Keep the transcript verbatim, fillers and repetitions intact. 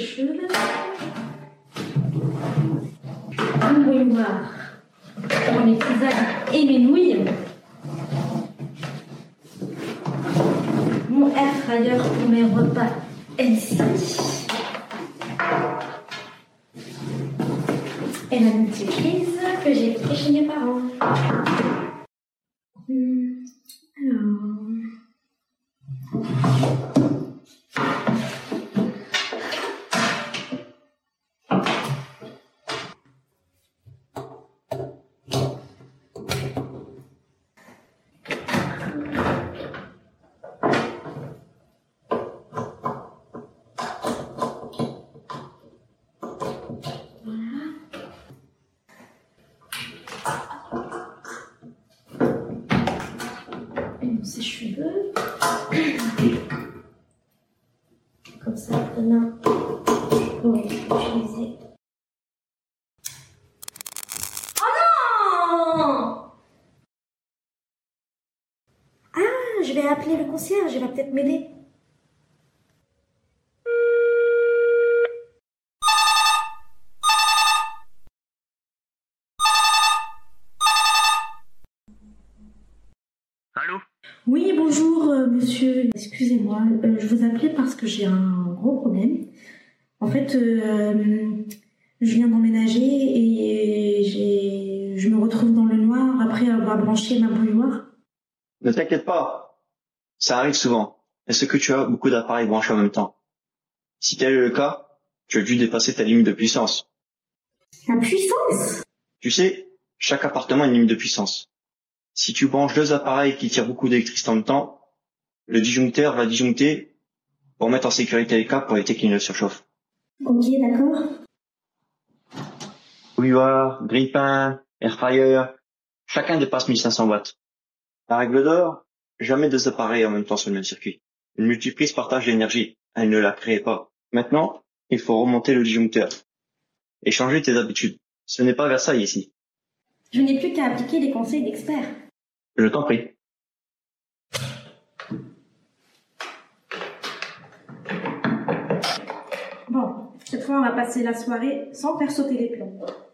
sèche-cheveux. Un bouilloire pour mes tisanes et mes nouilles. Mon air fryer pour mes repas ici. Et la multiprise que j'ai pris chez mes parents. Hum, alors... Ses cheveux comme ça demain je pourrais l'utiliser. Oh non! Ah, je vais appeler le concierge, il va peut-être m'aider. Allô? Oui, bonjour euh, monsieur, excusez-moi, euh, je vous appelais parce que j'ai un gros problème. En fait, euh, je viens d'emménager et j'ai, je me retrouve dans le noir après avoir branché ma bouilloire. Ne t'inquiète pas, ça arrive souvent. Est-ce que tu as beaucoup d'appareils branchés en même temps? Si tel est le cas, tu as dû dépasser ta limite de puissance. La puissance? Tu sais, chaque appartement a une limite de puissance. Si tu branches deux appareils qui tirent beaucoup d'électricité en même temps, le disjoncteur va disjoncter pour mettre en sécurité les câbles pour éviter qu'ils ne surchauffent. Ok, d'accord. Bouilloire, grille-pain, air fryer, chacun dépasse mille cinq cents watts. La règle d'or, jamais deux appareils en même temps sur le même circuit. Une multiprise partage l'énergie, elle ne la crée pas. Maintenant, il faut remonter le disjoncteur et changer tes habitudes. Ce n'est pas Versailles ici. Je n'ai plus qu'à appliquer les conseils d'experts. Je t'en prie. Bon, cette fois on va passer la soirée sans faire sauter les plombs.